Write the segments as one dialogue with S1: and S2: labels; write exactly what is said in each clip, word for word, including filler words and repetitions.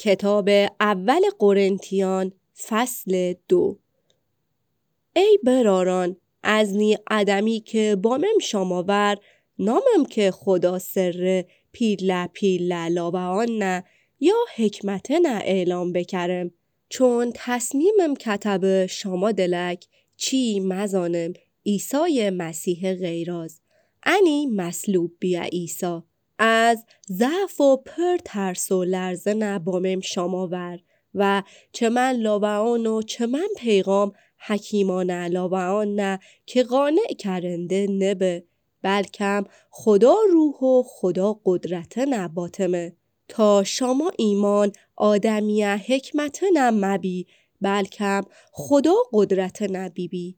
S1: کتاب اول قرنتیان فصل دو. ای براران، از نی ادمی که بامم شماور نامم که خدا سر پیرله پیرله لاوان نه یا حکمت نه اعلام بکرم، چون تصمیمم کتب شما دلک چی مزانم عیسی مسیح غیراز انی مسلوب بیا عیسی از ضعف و پر ترس و لرزه نه بامم شما ور و چه من لاوان و چه من پیغام حکیمانه لاوان نه که قانع کرنده نبه، بلکم خدا روح و خدا قدرت نه باطمه تا شما ایمان آدمیه حکمت نه مبی، بلکم خدا قدرت نه بیبی.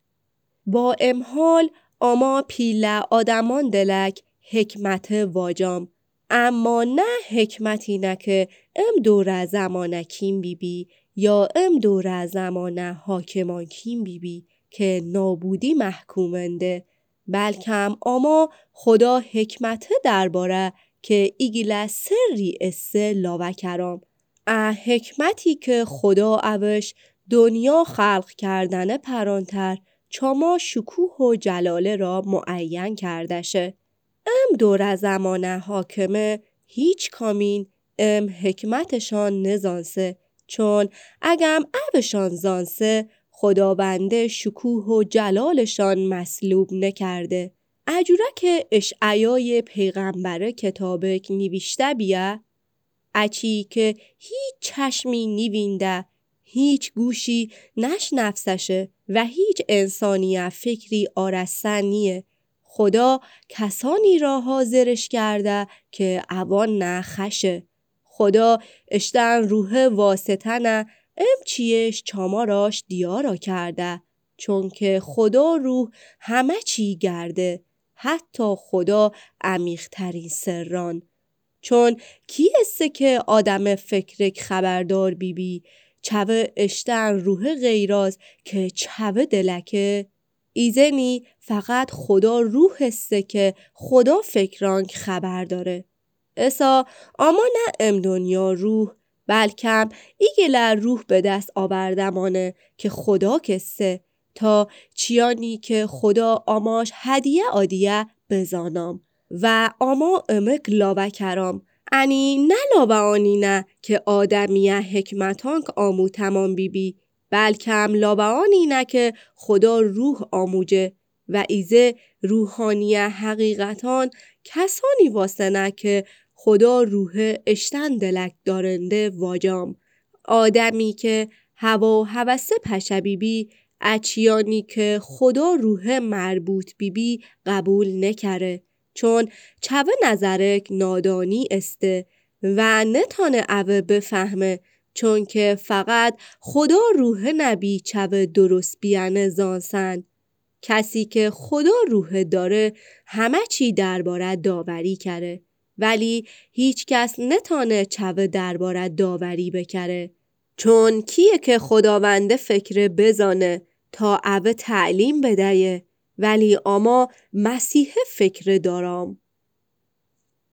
S1: با امحال اما پیله آدمان دلک حکمت واجام، اما نه حکمتی نه که ام دور زمانه کیم بیبی یا ام دور زمانه حاکمان کیم بیبی که نابودی محکومنده، بلکم اما خدا حکمت درباره که ایگیله سری اسه لاوه کرام اه حکمتی که خدا اوش دنیا خلق کردن پرانتر چما شکوه و جلاله را معین کردشه. ام دور زمانه حاکمه هیچ کامین ام حکمتشان نزانسه، چون اگم اوشان زانسه خداونده شکوه و جلالشان مسلوب نکرده. اجوره که اشعیای پیغمبر کتابک نوشته بیه، اچی که هیچ چشمی نیوینده، هیچ گوشی نشنفسشه و هیچ انسانی فکری آرستن نیه، خدا کسانی را حاضرش کرده که اوان نه خشه. خدا اشتن روح واسطه نه ام چیش چاماراش دیارا کرده، چون که خدا روح همه چی گرده، حتی خدا عمیق‌ترین سران. چون کی استه که آدم فکرک خبردار بیبی چوه اشتن روح غیراز که چوه دلکه، ایزنی فقط خدا روح استه که خدا فکرانک خبر داره. اسا اما نه ام دنیا روح، بلکم ایگله روح به دست آوردمانه که خدا کسته تا چیانی که خدا آماش هدیه آدیه بزانام و اما امک لاوه کرام، انی نه لاوه آنی نه که آدمیه حکمتانک آمو تمام بیبی، بلکم لاوه آنی نه که خدا روح آموجه و ایزه روحانیه حقیقتان کسانی واسه نه که خدا روح اشتن دلک دارنده واجام. آدمی که هوا و هوسه پشه بیبی، اچیانی که خدا روح مربوط بیبی قبول نکره، چون چوه نظرک نادانی استه و نتانه اوه بفهمه، چون که فقط خدا روح نبی چوه درست بیانه زانسن. کسی که خدا روح داره همه چی درباره داوری کره، ولی هیچ کس نتانه چوه درباره داوری بکره، چون کیه که خداونده فکر بزانه تا اوه تعلیم بدهیه، ولی اما مسیح فکر دارام.